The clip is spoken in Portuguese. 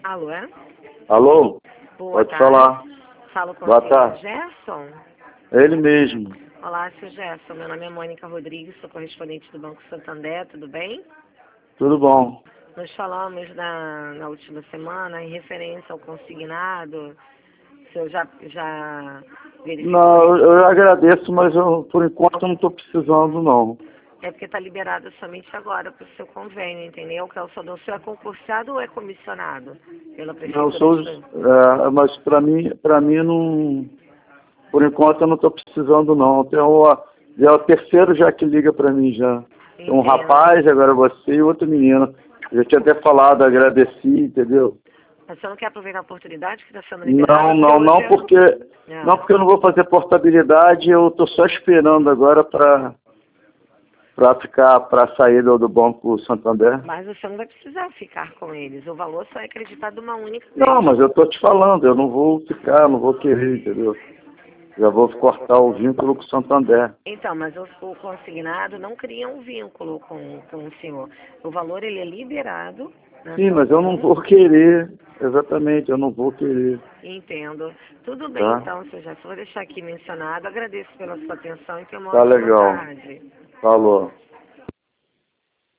Alô, é? Alô? Boa Pode tarde. falar. Falo com Boa o senhor tarde. Gerson. É ele mesmo. Olá, senhor Gerson. Meu nome é Mônica Rodrigues, sou correspondente do Banco Santander, tudo bem? Tudo bom? Nós falamos na última semana em referência ao consignado. O senhor já verificou Não, isso? eu agradeço, mas por enquanto eu não estou precisando, não. É porque está liberado somente agora para o seu convênio, entendeu? Que é o senhor é concursado ou é comissionado pela Não, eu Prefeitura sou, de... mas para mim não, por enquanto eu não estou precisando, não. É o terceiro já que liga para mim já. Tem um Entendo. rapaz, agora você e outro menino. Eu já tinha até falado, agradeci, entendeu? Mas você não quer aproveitar a oportunidade que está sendo Não, liberada? Porque não, hoje não, é... não porque eu não vou fazer portabilidade, eu estou só esperando agora para sair do Banco Santander. Mas você não vai precisar ficar com eles. O valor só é acreditado uma única Não, vez. mas eu estou te falando, eu não vou ficar, não vou querer, entendeu? Já vou cortar o vínculo com o Santander. Então, mas o consignado não cria um vínculo com o senhor. O valor ele é liberado na Sim, sua mas eu não conta. vou querer, exatamente, eu não vou querer, Entendo. Tudo bem, tá? então, senhor Gerson. Vou deixar aqui mencionado. Agradeço pela sua atenção e tenha uma Tá ótima legal. tarde. Falou.